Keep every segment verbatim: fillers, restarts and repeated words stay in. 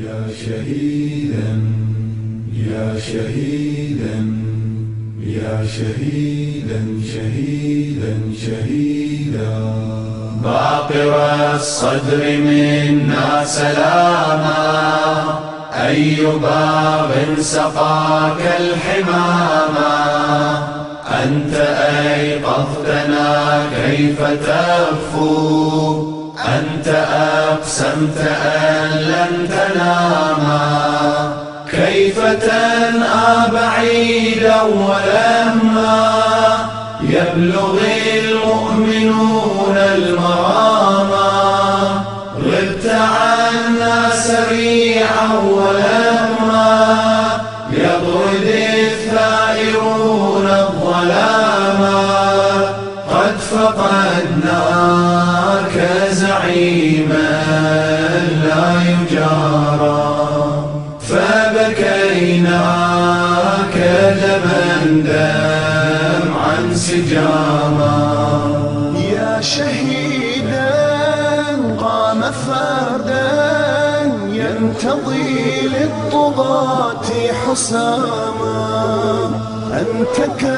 يا شهيدا يا شهيدا يا شهيدا شهيدا شهيدا باقر الصدر منا سلاما أي باب سقاك الحماما أنت أيقظتنا كيف تغفو أنت أقسمت أن لن تناما كيف تنأى بعيدا ولما يبلغ المؤمنون المراما غبت عنا سريعا ولما يطرد الثائرون الظلاما قد فقدناك زعيما لا يجارى فبكيناك دما دمعا سجاما يا شهيدا قام فردا ينتضي للطغاة حساما أنت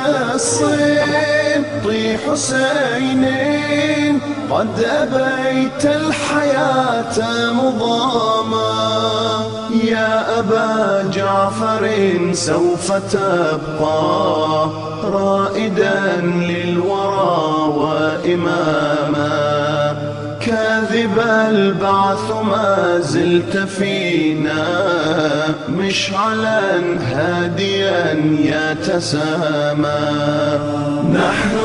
كالصبط حسين قد أبيت الحياة مضاما يا أبا جعفر سوف تبقى رائدا للورى وإماما كاذب البعث ما زلت فينا مشعلا هاديا يتسامى نحن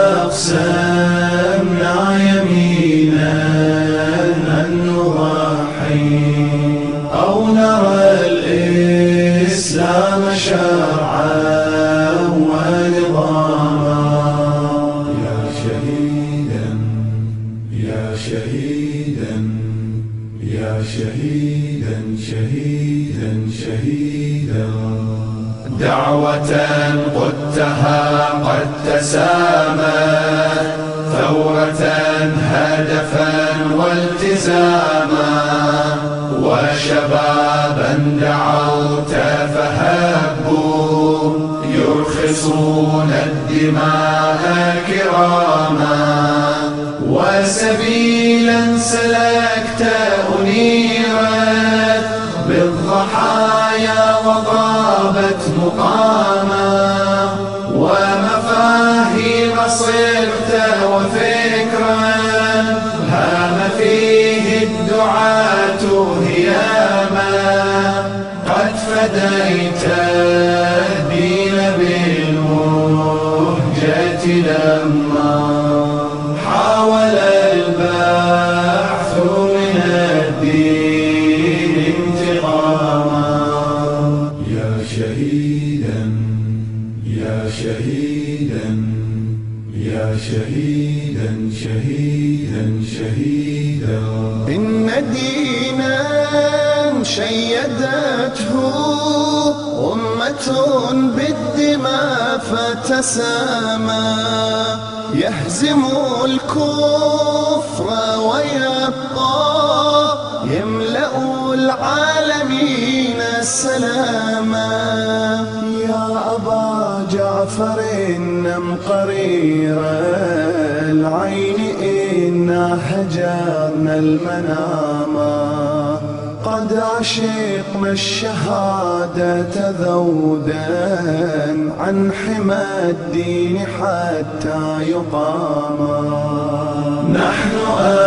أقسمنا يمينا أن نضحي أو نرى الإسلام شرعا ونظاما يا شهيدا يا شهيدا يا شهيدا شهيدا شهيدا دعوة قدتها قد تسامت ثورة هدفا والتزاما وشبابا دعوت فهبوا يرخصون الدماء كراما وسبيلا سلكت أنيرت بالضحايا وغابت مقاما ومفاهيم صرت وفكرا هام فيه الدعاة هياما قد فديت الدين بالمهجة لما حاول البحث من الدين انتقاما يا شهيدا يا شهيدا يا شهيدا شهيدا شهيدا إن دينا شيدته أمة بالدماء فتسامى يهزم الكفر ويبقى يملأ العالمين سلاما يا أبا جعفر نم قرير العين إنا هجرنا المناما قد عشقنا الشهادة ذودا عن حمى الدين حتى يقاما نحن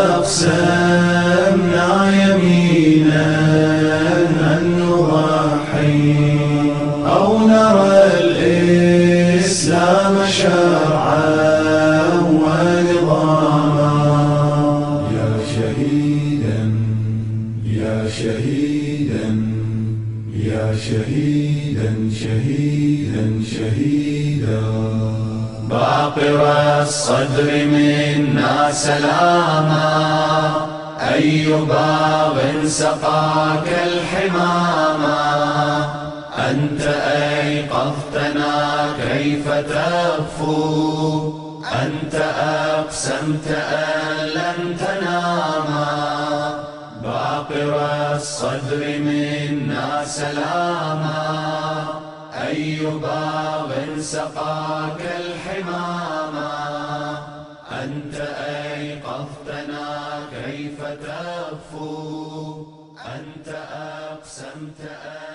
أقسمنا يمينا أن نضحي أو نرى الإسلام شرعا ونظاما يا شهيدا يا شهيدا يا شهيدا شهيدا شهيدا باقر الصدر منا سلاما أي باب سقاك الحماما أنت أيقظتنا كيف تغفو أنت أقسمت أن لن تناما باقر الصدر منا سلاما، أي باغ سقاك الحماما، أنت أيقظتنا كيف تغفو، أنت أقسمت